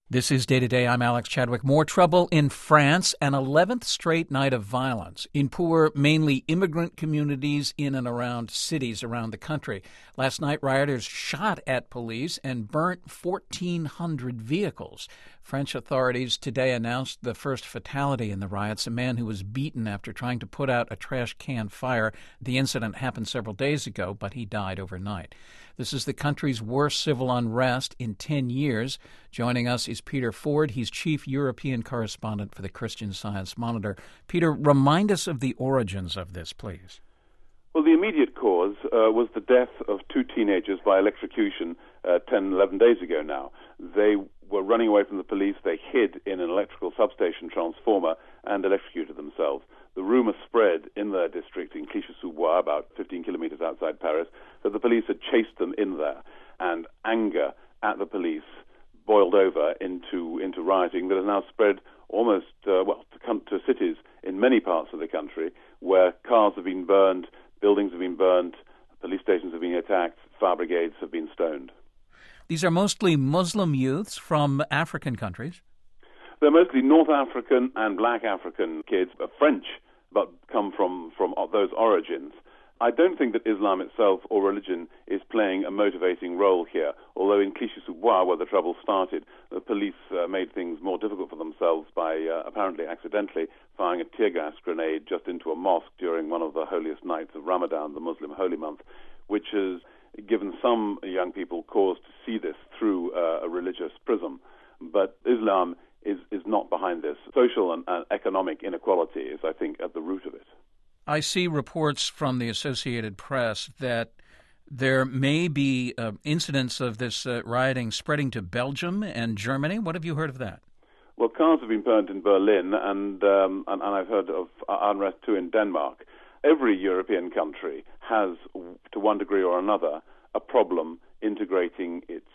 This is Day to Day. I'm Alex Chadwick. More trouble in France, an 11th straight night of violence in poor, mainly immigrant communities in and around cities around the country. Last night, rioters shot at police and burnt 1,400 vehicles. French authorities today announced the first fatality in the riots, a man who was beaten after trying to put out a trash can fire. The incident happened several days ago, but he died overnight. This is the country's worst civil unrest in 10 years. Joining us is Peter Ford. He's chief European correspondent for the Christian Science Monitor. Peter, remind us of the origins of this, please. Well, the immediate cause was the death of two teenagers by electrocution 11 days ago now. They were running away from the police. They hid in an electrical substation transformer and electrocuted themselves. The rumor spread in their district in Clichy-sous-Bois, about 15 kilometers outside Paris, that the police had chased them in there, and anger at the police boiled over into rioting that has now spread almost to cities in many parts of the country, where cars have been burned, buildings have been burned, police stations have been attacked, fire brigades have been stoned. These are mostly Muslim youths from African countries. They're mostly North African and Black African kids, French, but come from those origins. I don't think that Islam itself or religion is playing a motivating role here, although in Clichy-sous-Bois, where the trouble started, the police made things more difficult for themselves by apparently accidentally firing a tear gas grenade just into a mosque during one of the holiest nights of Ramadan, the Muslim holy month, which has given some young people cause to see this through a religious prism. But Islam is not behind this. Social and economic inequality is, I think, at the root of it. I see reports from the Associated Press that there may be incidents of this rioting spreading to Belgium and Germany. What have you heard of that? Well, cars have been burned in Berlin, and I've heard of unrest too in Denmark. Every European country has, to one degree or another, a problem integrating its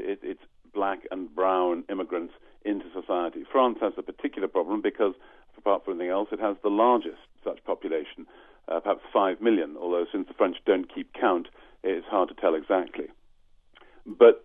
black and brown immigrants into society. France has a particular problem because, apart from anything else, it has the largest such population, perhaps 5 million, although since the French don't keep count, it's hard to tell exactly. But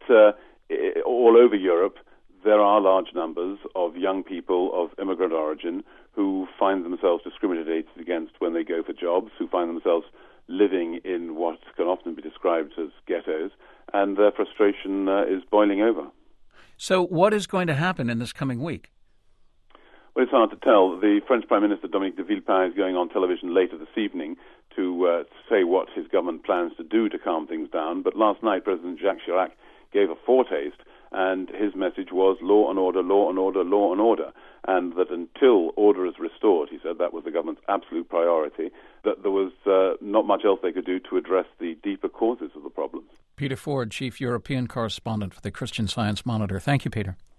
all over Europe, there are large numbers of young people of immigrant origin who find themselves discriminated against when they go for jobs, who find themselves living in what can often be described as ghettos, and their frustration is boiling over. So what is going to happen in this coming week? Well, it's hard to tell. The French Prime Minister, Dominique de Villepin, is going on television later this evening to say what his government plans to do to calm things down. But last night, President Jacques Chirac gave a foretaste, and his message was law and order, law and order, law and order. And that until order is restored, he said that was the government's absolute priority, that there was not much else they could do to address the deeper causes of the problems. Peter Ford, chief European correspondent for the Christian Science Monitor. Thank you, Peter.